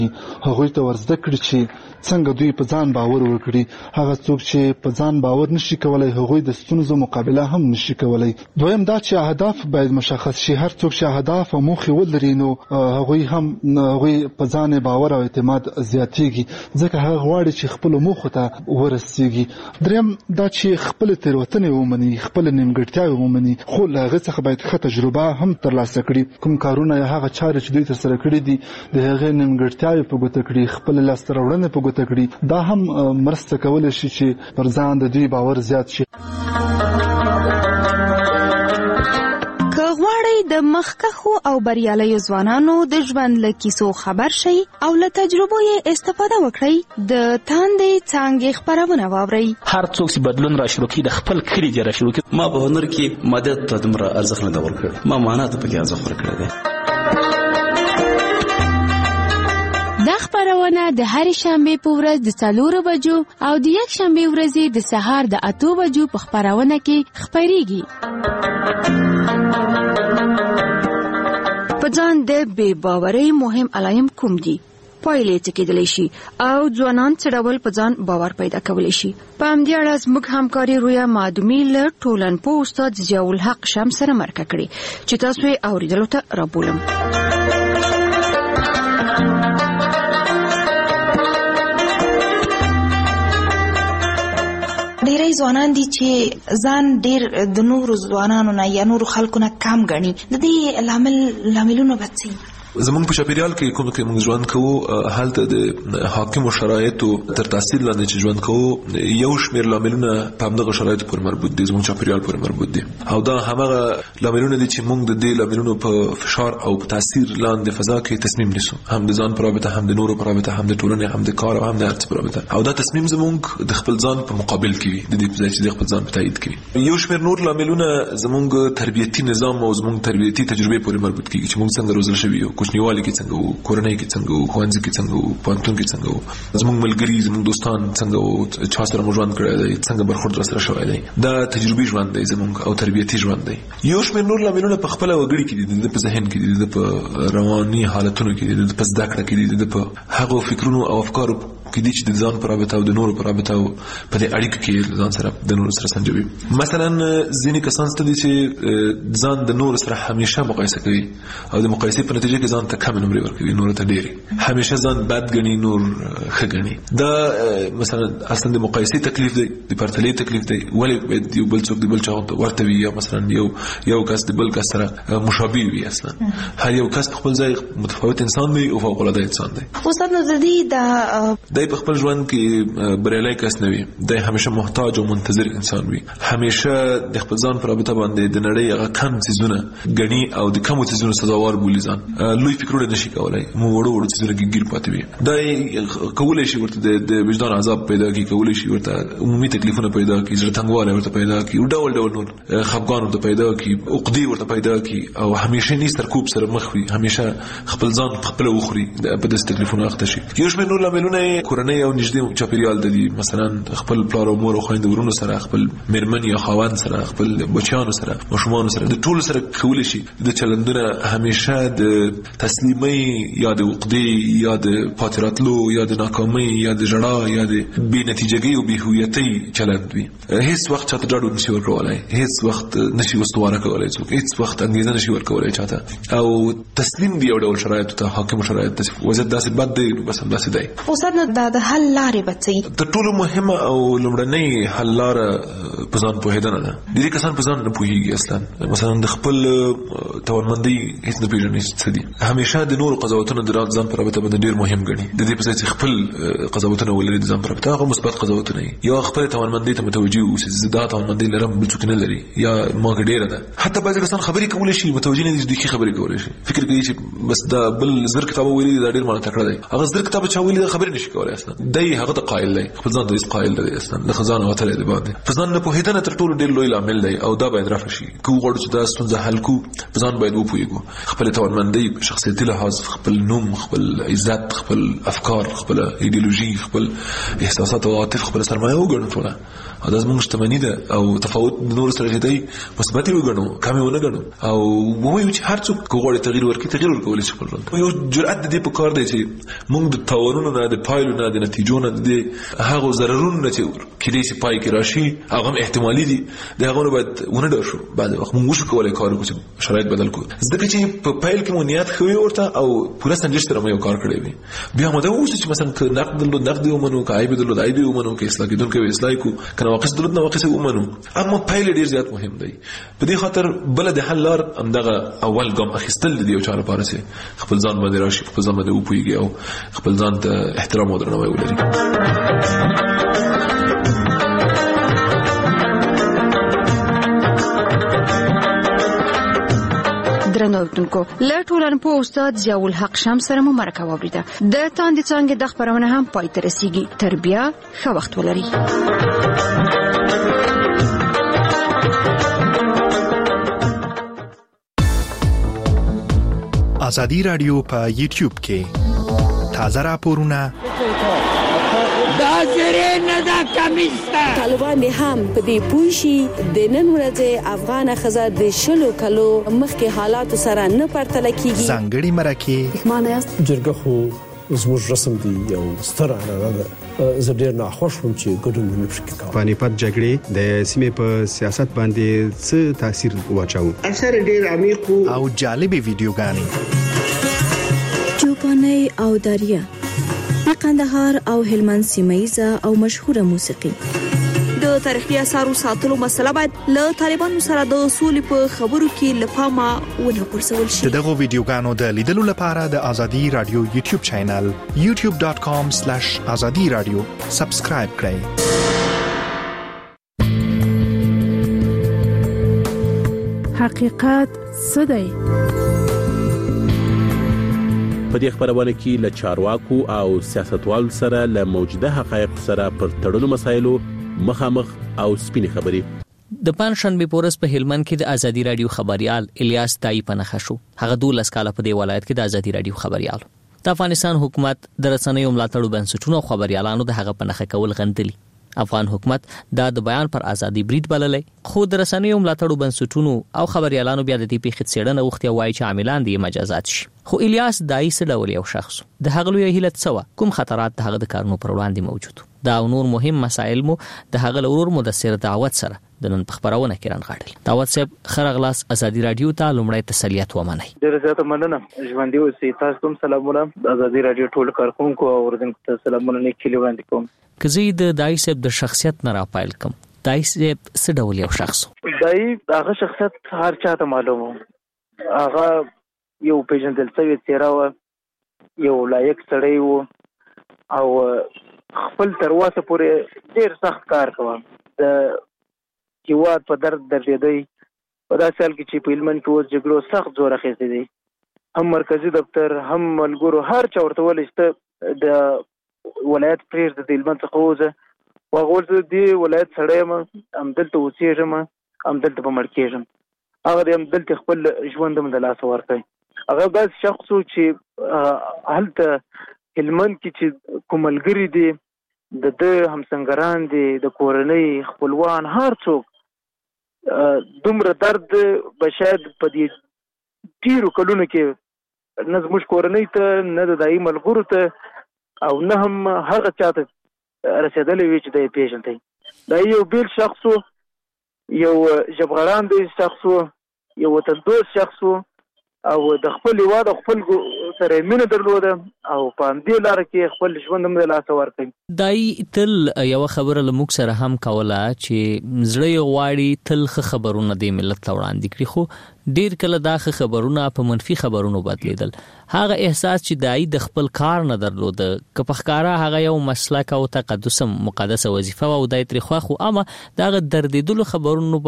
هغوی ته ورزده کړي چې څنګه دوی په ځان باور وکړي. هغه څوک چې په ځان باور نشي کولای هغوی د ستونزو مقابله هم نشي کولای. دویم دا چې اهداف باید مشخص شي. هر څوک چې اهداف او موخې ولري نو هغوی په ځان باور او اعتماد زیاتېږي ځکه هغه غواړي چې خپل موخو ته ورسېږي. دریم دا چې خپل تېروتنې ومني، خپل نیمګړتیاوې ومني، خو له هغې څخه باید ښه تجربه هم ترلاسه کړي. کوم کارونه یا هغه چارې چې دوی ترسره کړي دي د هغې نیمګړتیاوې په ګوته کړي، خپل لاسته راوړنې په ګوته کړي. دا هم مرسته کولی شي چې پر ځان د دوی باور زیات شي. که غواړئ د مخکښو او بریالیو ځوانانو د ژوند له کیسو خبر شئ او له تجربو یې استفاده وکړئ، د تاندې څانګې خپرونه واورئ. هر څوک چې بدلون را شروع کړي د خپل کلي دې را شروع کړي. ما په هنر کې مادیت ته دومره ارزښت نه دی ورکړی، ما معنا ته پکې ارزښت ورکړی دی. دا خپرونه د هرې شنبې په ورځ د 4 بجو او د یک شنبې ورځې د سهار د 8 بجو په خپرونه کې خپریږي. په ځان د بې باورۍ مهم علایم کوم دي؟ پایلې څه کېدلی شي او ځوانان څه ډول په ځان باور پیدا کولی شي؟ په همدې اړه زموږ همکاري رویا معدومي له ټولنپوه استاد ضیاءالحق شمس سره مرکه کړې چې تاسو یې اورېدلو ته رابولم. ډېری ځوانان دي چې ځان ډېر د نورو ځوانانو نه یا نورو خلکو نه کم ګڼي. د دې لاملونه به څه وي؟ زمونږ په چاپیریال کې کوم کې موږ ژوند کوو هلته د حاکمو شرایطو تر تاثیر لاندې چې ژوند کوو یو شمېر لاملونه په همدغه شرایطو پورې مربوط دي، زمونږ چاپیریال پورې مربوط دي او دا همغه لاملونه دي چې موږ د دې لاملونو په فشار او په تاثیر لاندې فضا کې تصمیم نیسو، هم د ځان په رابطه، هم د نورو په رابطه، هم د ټولنې، هم د کار او هم د هر څه په رابطه. او دا تصمیم زمونږ د خپل ځان په مقابل کې وي، د دې په ځای چې د خپل ځان په تایید کې وي. یو شمېر نور لاملونه زمونږ تربیتي نظام او زمونږ تربیتي تجربې پورې مربوط کیږي چې موږ څنګه روزل شوي یو، کوچنیوالي کې څنګه وو، کورنۍ کې څنګه وو، ښوونځي کې څنګه وو، پوهنتون کې څنګه وو، زموږ ملګري، زموږ دوستان څنګه وو، چا سره مو ژوند کړی دی، څنګه برخورد ورسره شوی دی. دا تجربي ژوند دی زموږ او تربیتي ژوند دی. یو شمېر نور لاملونه په خپله وګړي کې دي، د په ذهن کې دي، د په رواني حالتونو کې دي، د په زده کړه کې دي، د په هغو فکرونو او افکارو کې دي چې د ځان په رابطه او د نورو په رابطه او په دې اړیکو کې ځان سره د نورو سره سنجوي. مثلا ځینې کسان ستاسو دي چې ځان د نورو سره همیشه مقایسه کوي او د مقایسې په نتیجه کې ځان ته کم نمرې ورکوي، نورو ته ډېرې، همیشه ځان بد ګڼي، نور ښه ګڼي. دا مثلا اصلا د مقایسې تکلیف دی، د پرتلې تکلیف دی. ولې باید یو بل څوک د بل چا ورته وي یا مثلا یو کس د بل کس سره مشابه وي؟ اصلا هر یو کس په خپل ځای متفاوت انسان دی او فوق العاده انسان دی. استاد نو د دې دی په خپل ژوند کې بریالی کس نه وي، دی همیشه محتاج او منتظر انسان وي، همیشه د خپل ځان په رابطه باندې د نړۍ هغه کم څیزونه ګڼي او د کمو څیزونو سزاوار بولي ځان. لوی فکرونه نشي کولی، وړو څیزونه کې ګیر پاتې وي. دا کولی شي ورته د وجدان عذاب پیدا کړي، کولی شي ورته عمومي تکلیفونه پیدا کړي، زړه تنګوالی ورته پیدا کړي، ډول ډول نور خفګان ورته پیدا کړي، عقدې ورته پیدا کړي او همیشه ني سرکوب سره مخ وي، همیشه خپل ځان خپل وخوري په داسې تکلیفونو اخته شي. یو شمېر نور لاملونه کورنۍ او نږدې چاپیریال د دي، مثلا خپل پلار او مور او خویندو ورونو سره، خپل میرمن یا خاوند سره، خپل بچیانو سره، ماشومانو سره، د ټولو سره کولی شي د چلندونه همیشه د تسلیمۍ یا د عقدې یا د پاتې راتلو یا د ناکامۍ یا د ژړا یا د بې نتیجګۍ او بې هویتۍ چلند وي. هیڅ وخت چاته ډاډ نشي ورکولی، هیڅ وخت نشي استواره کولی څوک، هیڅ وخت انګېزه نشي ورکولی چاته او تسلیم دی یو ډول شرایطو ته، حاکمو شرایطو ته. وضعیت داسې بد دی بس همداسې دی. استاد نو دا د حل لارې به څه وي؟ تر ټولو مهمه او لومړنۍ حل لاره په ځان پوهېدنه ده. ډېری کسان په ځان نه پوهېږي اصلا، مثلا د خپل توانمندۍ هېڅ نه پېژني څه دي، همیشه د نورو قضاوتونه د ځان په رابطه باندې ډېر مهم ګڼي. د دې په ځای چې خپل قضاوتونه ولري د ځان په رابطه، هغه مثبت قضاوتونه وي، یا خپل توانمندۍ ته متوجه اوسي، زه دا توانمندۍ لرم بل څوک نه لري یا ما کې ډېره ده. حتی بعضې کسان خبرې کولی شي متوجه نه دي چې دوی ښې خبرې کولی شي، فکر کوي چې بس دا بل زر کتابه ویلي دا ډېر مانه تکړه دی، هغه زر کتابه چا ویلي دا خبرې نشي کولی. دی اصلا دای هغه ته قائل دی خپل ځان ته قائل دی اصلا د خزانه وتل دی باندې په ځان نه په هیڅ نه تر ټولو ډیر لوی عامل دی او دا باید رافع شي کو غوړ چې دا ستونزه حل کو په ځان باید وپویګو خپل توانمندي شخصیتي لحاظ خپل نوم خپل عزت خپل افکار خپل ایدئولوژي خپل احساسات او عاطفه خپل سرمایه وګڼو ټول دا زموږ شتمني ده او تفاوت نور سره دی مثبت وګڼو کم ونه ګڼو او وایو چې هر څوک غوړي تغییر ورکول شي خپل یو جرأت دې په کار دی چې موږ د تاورونو نه د پایلو نه د نتیجو نه د هغه ضررونو نه چې کله چې پای کې راشي هغه احتمالي دي د هغه باید ونه ډار شو بعد وخت موږ شو کولای کار وکړو شرایط بدل کړو ځکه چې په پایل کې مو نیت خوي ورته او پوره سنجش سره مې کار کړی وي بیا مو دا اوس چې مثلا نقد ومنو کایب دلود ایب ومنو کې اصلاح کېدونکو اصلاح کو کنه واقع دلود نه واقع ومنو اما پایل ډیر زیات مهم دی په دې خاطر بل د حل لار همدغه اول ګام اخیستل دی او چاره پاره سي خپل ځان باندې راشي خپل ځان باندې وپويږي او خپل ځان ته احترام او درناوی ولري درنوتونکو له ټولنپوه استاد ضیاء الحق شمس سره مو مرکه واوریده د تاندې څنګه د خبرونه هم پای ته رسیږي تر بیا ښه وخت ولري ازادي رادیو په یوټیوب کې تازه راپورونه دا زری نه دا کمیسته طالبان هم په دې پوښي د نن ورځې افغان خزه د شلو کلو مخکې حالات سره نه پرتله کیږي ځانګړي مرکه معنی جرګه خو زموږ رسم دی یو ستر عنعنه ده زه ډیر ناخوښ وم چې ګډون نه پکې کوم پانیپت جګړې د سیمې په سیاست باندې څه تاثیر واچاو اثر ډیر عمیق او جالبې ویډیوګانې چوپاني او دریا قندهار او هلمند سیمایزه او مشهوره موسیقي د تاریخي اثارو ساتلو مسله باید له طالبانو سره د اصول په خبرو کې لپاره ونه پرسول شي دغه ویډیوګانو د لیدلو لپاره د ازادي رادیو یوټیوب چینل youtube.com/azadi radio سبسکرایب کړئ حقیقت څه دی په دې خبرونه کې له چارواکو او سیاستوالو سره له موجوده حقایق سره پر تړلو مسایلو مخامخ او سپینې خبرې د پنځشنبه پورس په هلمند کې د ازادي رادیو خبريال الیاس دای پنخه شو هغه 12 کال په دې ولایت کې د ازادي رادیو خبريال د افغانستان حکومت د رسنیو ملاتړو بنسټونو خبريالانو د هغه پنخه کول غندلي افغان حکومت د بیان پر ازادي برید بللې خو د رسنیو ملاتړو بنسټونو او خبريالانو بیا د دې پیښې څېړنه وختي وایي چې عاملان دي مجازات شي خو الیاس دای څه ډول یو شخص د هغه لوی هیلت سوا کوم خطرات د هغه د کارونو پر وړاندې موجود دا نور مهم مسایل مو د هغه لورور مدثر دعوت سره د نن خبرونه کې رانغاړل دعوت صاحب خرغلاس ازادي رادیو ته لومړی تسلیت ومنئ ډیره زیاته مننه ژوندۍ اوسئ تاسو ته سلامونه د ازادي رادیو ټول کارکونکو او اوریدونکو ته سلامونه لیکلي وړاندې کوم کزي د دای صاحب د شخصیت نه راپایل کوم دای صاحب څه ډول یو شخص دای هغه شخصیت هر چاته معلومه هغه یو پیژندل شوی څیره و یو لایق سړی و او خپل تر اوسه پورې ډیر سخت کار کوي د هیواد په درد درېدی په داسې حال کې چې په هلمند کې اوس جګړو سخت زور اخیستی دی هم مرکزي دفتر هم ملګرو هر چا ورته ویلي چې د ولایت پرېږده د هلمند څخه ووځه هغه ویل زه دې ولایت سړی یم همدلته اوسېږم همدلته به مړ کېږم هغه د همدلته خپل ژوند هم د لاسه ورکوي هغه داسې شخص و چې هلته هلمند کې چې کوم ملګري دي د ده همسنګران دي د کورنۍ خپلوان هر څوک دومره درد به شاید په دې ډېرو کلونو کې نه زموږ کورنۍ ته نه د دایي ملګرو ته او نه هم هغه چاته رسېدلی وي چې دی یې پېژندی دا یو بېل شخص و یو ژبغړاندی شخص و یو وطندوست شخص و او د خپل هیواد او خپل سره مینه درلوده او په همدې لاره کې خپل ژوند هم د لاسه ورکوي دای تل یو خبره له موږ سره هم کوله چې زړه یې غواړي تل ښه خبرونه د ملت ته وړاندې کړي خو ډیر کله دا ښه خبرونه په منفي خبرونو بدلیدل هغه احساس چې دای د خپل کار نه درلوده که په ښکارا هغه یو مسلک او تقدس مقدسه وظیفه او دای تر خو اما دغه دردیدلو خبرونو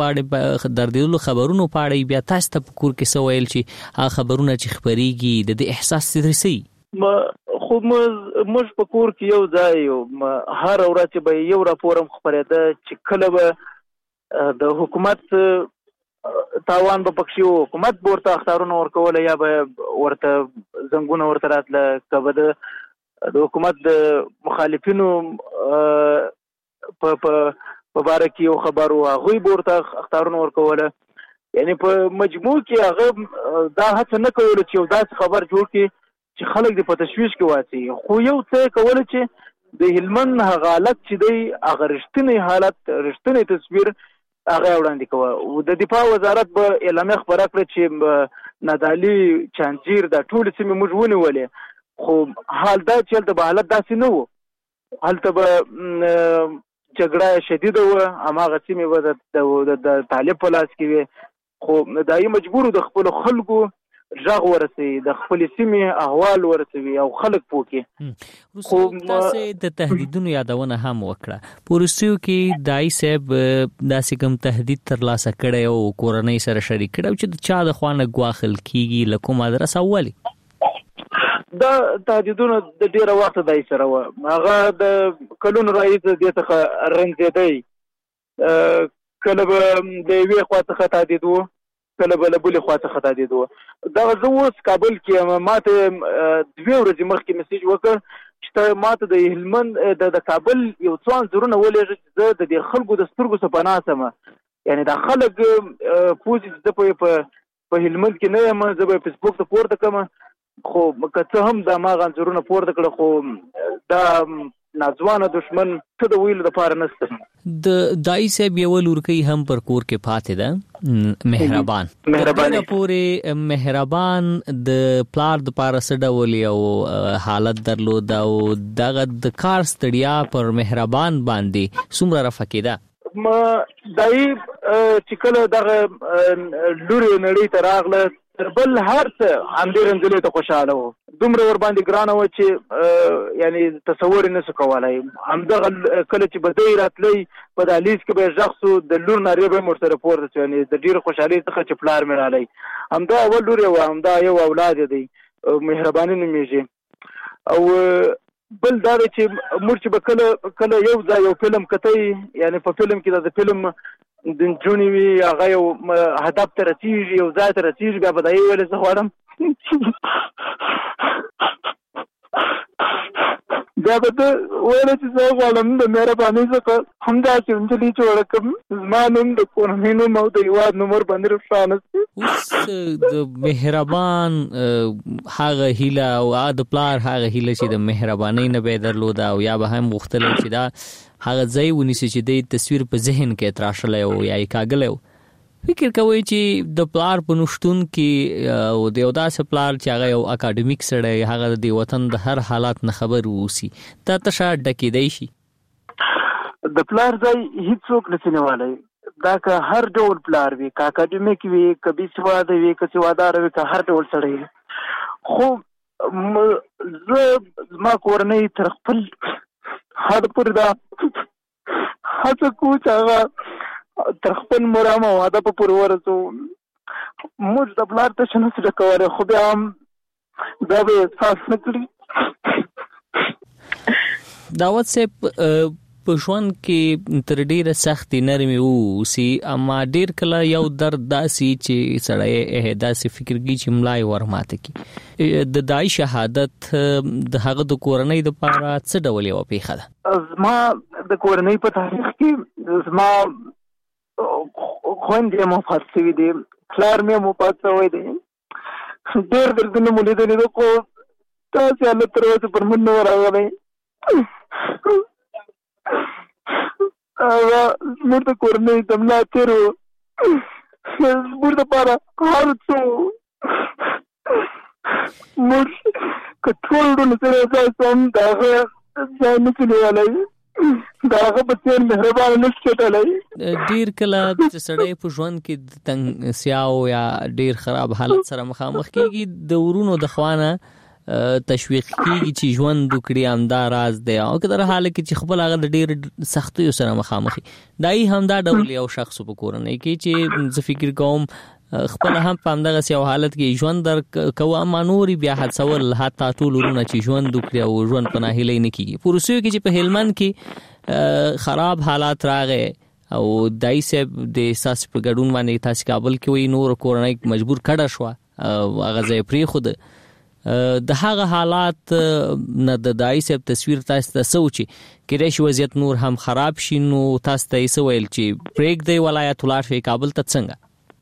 پاړې بیا تاسو ته په کور کې سویل چې هغه خبرونه چې خبريږي د احساس ترسي خو خو موږ په کور کې یو ځای یو، هر ورځ به یو راپور هم خپرېده چې کله به د حکومت تاوان به پکښې و، حکومت به ورته اخطارونه ورکوله یا به ورته زنګونه ورته راتله، که به د حکومت د مخالفینو په باره کې یو خبر و، هغوی به ورته اخطارونه ورکوله. یعنې په مجموع کې هغه دا هڅه نه کوله چې یو داسې خبر جوړ کړي چې خلک دې په تشویش کې واچوي، خو یو څه یې کوله چې د هلمند هغه حالت چې دی هغه رښتینی حالت، رښتینی تصویر هغه وړاندې کوه. د دفاع وزارت به اعلامیه خپره کړه چې نادعلي، چانجیر دا ټولې سیمې موږ ونیولې، خو حال دا چې هلته به حالت داسې نه و، هلته به جګړه شدیده وه، هماغه سیمې به د طالب په لاس کې وې، خو دایي مجبور د خپلو خلکو غږ ورسوي، د خپلې سیمې احوال ورسوي او خلک پوه کړي. خو تاسې د تهدیدونو یادونه هم وکړه، په وروستیو کې دایي صاحب داسې کوم تهدید ترلاسه کړی او کورنۍ سره شریک کړی چې د چا د خوا نه ګواښل کېږي، له کومه ادرسه ولې؟ دا تهدیدونه د ډېره وخته دایي سره وه، هغه د کلونو راهیسې دې څخه رنځېدی، کله به د یوې خوا څخه تهدید و، کله به له بلې خوا څخه تهدید و. دغه زه اوس کابل کې یم، ما ته 2 ورځې مخکې میسیج وکړ چې ته ما ته د هلمند د کابل یو څو انځورونه ولېږه چې زه د دې خلکو د سترګو څخه پناه شم. یعنې دا خلک پوه چې زه په هلمند کې نه یم، زه به فیسبوک ته پورته کړم، خو که څه هم دا ما هغه انځورونه پورته کړه، خو دا ناځوانه دشمن څه د ویلو دپاره نشته. د دایي صاحب یوه لورکۍ هم پر کور کې پاتې ده، مهربان. پورې مهربان د پلار دپاره څه ډول یو حالت درلود او دغه د کار ستړیا پر مهربان باندې څومره رفع کېده؟ دایي چې کله دغه لورې نړۍ ته راغله، تر بل هر څه همدې رنځلې ته خوشحاله و، دومره ورباندې ګرانه وه چې یعنې تصور یې نه سو کولی. همدغه کله چې به دی راتلی په دهلیز کې به یې غږ سو، د لور نارې به یې ورسره پورته سو، یعنې د ډېرې خوشحالۍ څخه چې پلار مې رالی. همدا اول لور یې وه، همدا یو اولاد یې دی، مهرباني نومېږي. او بل دا دی چې موږ چې به کله یو ځای یو فلم کتی، یعنې په فلم کې د فلم د نجونې وي، هغه یو هدف ته رسېږي، یو ځای ته رسېږي، بیا به دا یې ویلې زه غواړم بیا به ده ویله چې زه غواړم د مهربانۍ څخه همداسې نجلۍ جوړه کړم، زما نوم د کورنۍ نوم او د هېواد نوم ورباندې روښانه شي. اوس د مهربان هغه هیله او د پلار هغه هیله چې د مهربانۍ نه به یې درلوده او یا به هم غوښتلی چې دا هغه ځای ونیسي چې د تصویر په ذهن کې تراشلی و یا یې کاږلی و. فکر کوئ چې د پلار په نشتون کې او د یو داسې پلار چې هغه یو اکاډمیک سړی، هغه د وطن د هر حالات نه خبر واوسي، دا تشه ډکېدی شي؟ د پلار ځای هیڅوک نشي نیولی، دا که هر ډول پلار وي، که اکاډمیک وي، که بې سواده وي، که سواداره وي، که هر ډول سړی وي. خو زه زما کورنۍ تر خپل حد پورې دا هڅه کوو چې هغه تر خپل مرام او هدف پورې ورسو. موږ د پلار تشه نشو ډکولی، خو بیا هم دا به احساس نه کړي. داود صاحب په ژوند کې تر ډیره سختې نرمې واوسي، اما ډیر کله یو درد داسې چې سړی داسې فکر کوي چې ملا یې ورماته کړي. د دایي شهادت د هغه د کورنۍ دپاره څه ډول یوه پیښه ده؟ زما د کورنۍ په تاریخ کې زما خویندې هم وفات شوي دي، پلار مې هم وفات شوی دی، ډېر دردونه مو لیدلي دي، خو داسې حالت تر اوسه پر موږ نه ورغلی. هغه زموږ د کورنۍ د ملا تېر و، زموږ دپاره هر څه موږ که ټول ډول سره ځای شو هم د هغه ځای نشو نیولی، د هغه په څېر مهربانه نشو چټلی. ډېر کله چې سړی په ژوند کې د تنګسیاو یا ډېر خراب حالت سره مخامخ کېږي، د ورونو د خوا نه تشویق کېږي چې ژوند وکړي، همدا راز دی. او که در حال کې چې خپل هغه د ډېر سختیو سره مخامخ دایي همدا ډول یو شخص په کورنۍ کې چې زه فکر کوم خپل هم په همدغه یو حالت کې ژوند در کوه اما نوري بیا حدسول حتی ټول ورونه چې ژوند وکړي او ژوند په ناهیلۍ نه کیږي. پروسیو کې چې په هلمند کې خراب حالات راغې او دای صاحب د احساس په ګډون باندې تاسو کابل کې وي نور کورنۍ مجبور کړه شو هغه ځای پری خود د هغه حالات نه د دای صاحب تصویر تاسو ته سوچي کړي شو وضعیت نور هم خراب شي نو تاسو ته یې ویل چې بریک دی ولایت ولار شي کابل ته څنګه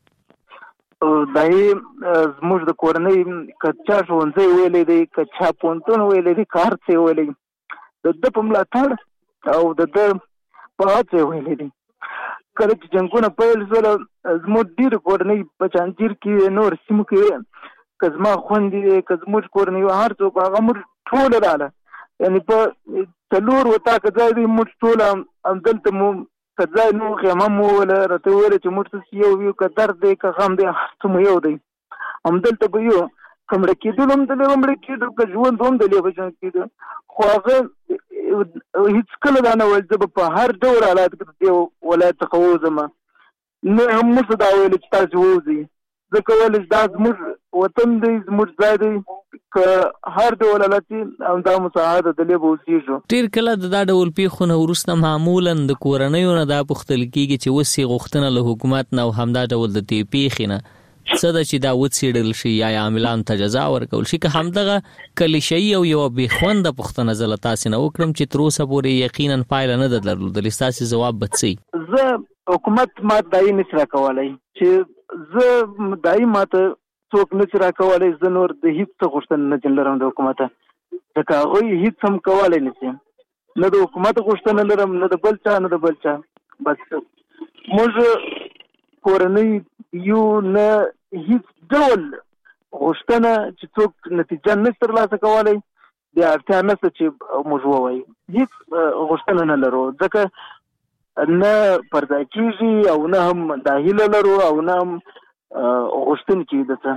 دای زموږ د کورنۍ کچا ژوندۍ ویلې دي کچا پونتون ویلې دي کار څه ویلې د په ملاتړ او د په هڅه ویلې دي کله چې جنگونه پیل شول زموږ ډیر کورنۍ په چانجیر کې نور سیمو کې کزما خوندې کزموږ کورنۍ هر څوک هغه موږ ټول رااله یعنی په تلور وتا کځای دي موږ ټول هم دلته مو کځای نو خیمه مو ولا راته وره چې موږ څه یو کدر دې که غم دې څه یو دی هم دلته به یو کومړه کېدل هم دلته کومړه کېدل که ژوند هم دلته به څنګه کېدل خو هغه هیڅ کله دا نه ول چې په هر ډول حالات کې دی ولایت قوزم نه هم څه دا ویل چې تاسو وځي ځکه ول چې دا زموږ وطن دی زموږ ځای دی که هر ډول حالت هم دا مساعده دلې به وسیږو. ډیر کله دا ډول پیښونه ورسته معمولا د کورنیو نه دا پختل کیږي چې وسی غوښتنه له حکومت نه او همدا ډول د دې پیښینه څه د چې دا وڅېړل شي یا عاملان ته جزا ورکول شي که همدغه کلیشه‌ای او یو بېخونده پوښتنه زه له تاسې نه وکړم چې تر اوسه پورې یقینا پایله نه ده درلودلې ستاسې ځواب به څه زه حکومت ما دایي نشي راکولی چې زه دایي ماته څوک نشي راکولی زه نور د هیڅ څه غوښتنه نه لرم د حکومته ځکه هغوی هیڅ هم کولی نشي نه د حکومت غوښتنه لرم نه د بل چا نه د بل چا بس موږ کورنۍ یو نه هیڅ ډول غوښتنه چې څوک نتیجه نه ترلاسه کولی بیا اړتیا نشته چې موږ ووایو هیڅ غوښتنه نه لرو ځکه نه پرځای کېږي او نه هم دا هیله لرو او نه هم غوښتونکي ده څه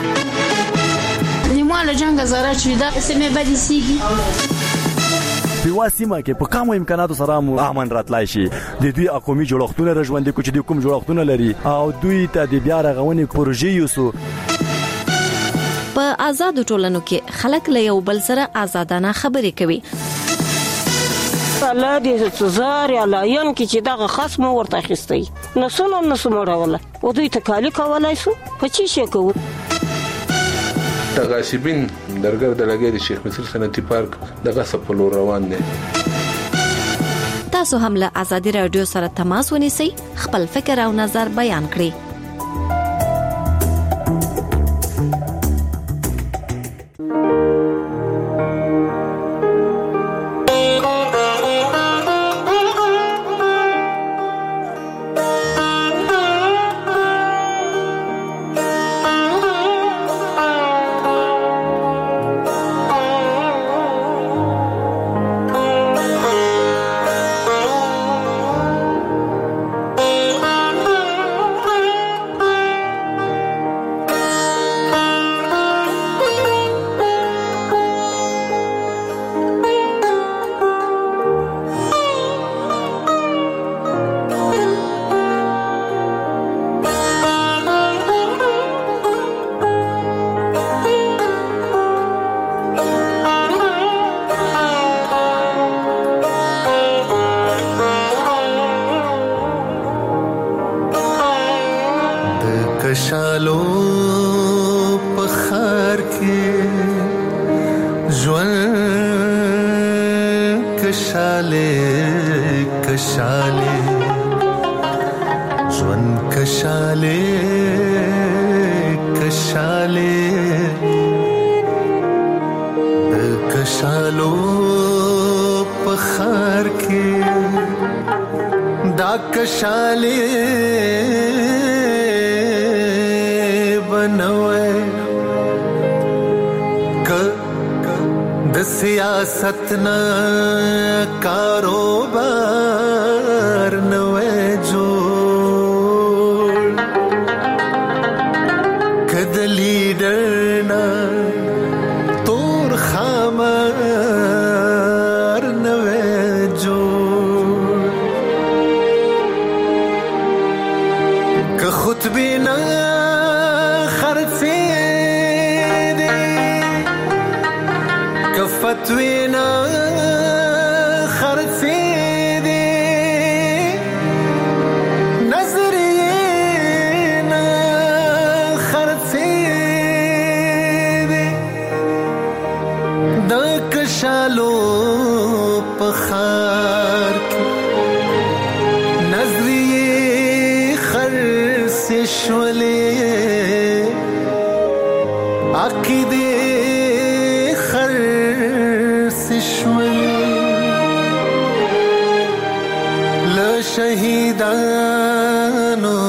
نیمه له جنګه زاره چې دا سیمې بدې سیږي په واسمه کې په کومو امکاناتو سره مو امن راتلای شي د دوی اقومي جوړښتونه رژوندې کو چې د کوم جوړښتونه لري او دوی ته د بیا رغونې پروژې یوسو په آزاد ټولنو کې خلک له یو بل سره آزادانه خبرې کوي الله دې زار یا لاین کې چې دغه خصم ورته خستي نسونه راوله او دوی ته کالی کولای شو په چی شي کوو تغاشبین درګر د لګي د شیخ مصر صنعتي پارک دغه سپلو روان دي. تاسو هم له آزادي رادیو سره تماس ونیسئ خپل فکر او نظر بیان کړئ. सतना कारोबार नवे जो कद लीडर ना तोर खामर नवे जो क खुद बिना पखार के नजरिए खर से शोले आकिदे खर से शोले ल शहीदानो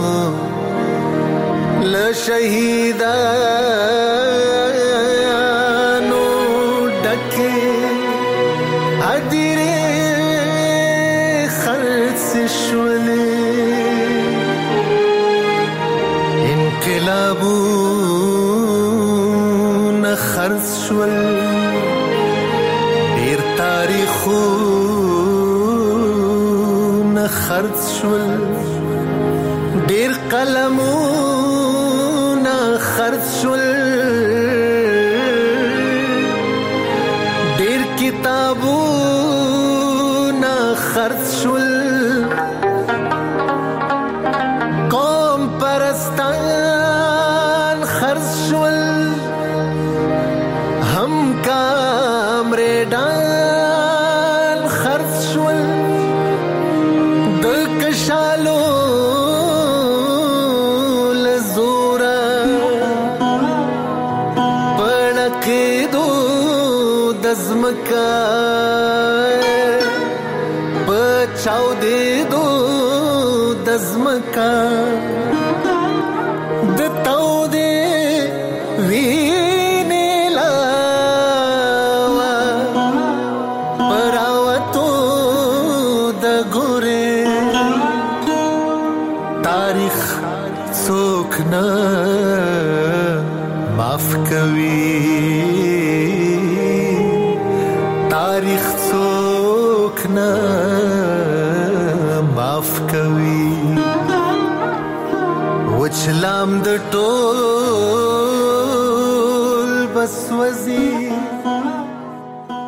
ल शहीदानो डके अदिरे खर्च से शोले इनकलाबू न खर्च शोल देर तारीखू न खर्च शोल देर कलमू न खर्च शोल देर किताबू न खर्च शोल कौम परस्तान खर्च शोल हम कामरेडान खर्च शोल दलकशालो लजोरा पड़के दो दजमका बचाओ दे दो दजमका दताओ दे वीने लावा परावतो दगोरे तारीख सोखना माफ कवी तारीख सोखना माफ कवी वचलाम द टोल बस वजी